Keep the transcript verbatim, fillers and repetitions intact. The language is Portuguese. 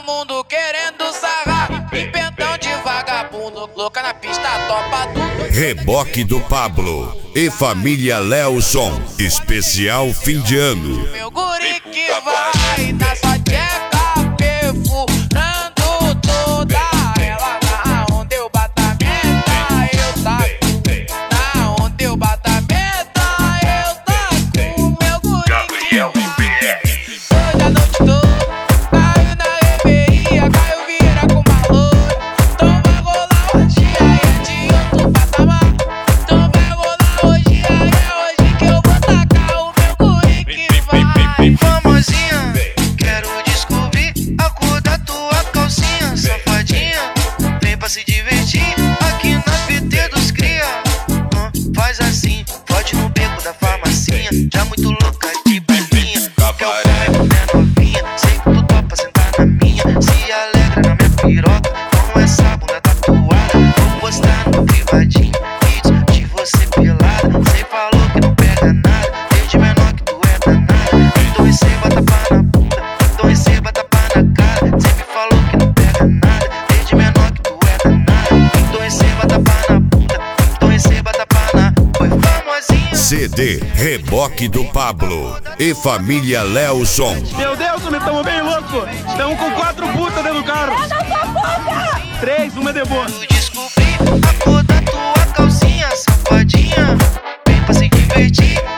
mundo querendo sarrar. Pimpentão de vagabundo, louca na pista, topa tudo. Reboque do Pablo e família Lelson, especial fim de ano. Meu guri que vai na sua tcheca, perfurando toda ela. Na onde eu bato a meta, eu taco. Na onde eu bato a meta, eu taco. Meu guri que vai. Hoje a noite toda caiu na reveria, caiu vira com valor. Então vai rolar hoje, aí é de outro patamar. Então vai rolar hoje, aí é hoje que eu vou tacar o meu guri que vai. Famosinha, quero descobrir a cor da tua calcinha. Safadinha, vem pra se divertir aqui na P T dos cria. Ah, faz assim, pode no beco da farmacinha. Já muito louca de balinha, quer o carrego, né novinha? Sei que tu topa sentar na minha. Se alegra na minha piroca com essa bunda tatuada. Vou postar no privadinho vídeos de você pelada. Cê falou que não pega nada, desde menor que tu é danada. Então receba tapa na bunda, então receba tapa na cara. Cê me falou que não pega nada, desde menor que tu é danada. Então receba tapa na bunda, então receba tapa na. Foi famosinha. C D Reboque do Pablo e família Lelson. Meu Deus, nós estamos bem loucos. Estamos com quatro putas dentro do carro. Eu não sou puta! Três, uma de boa. Eu descobri a cor da tua calcinha, safadinha. Vem pra se divertir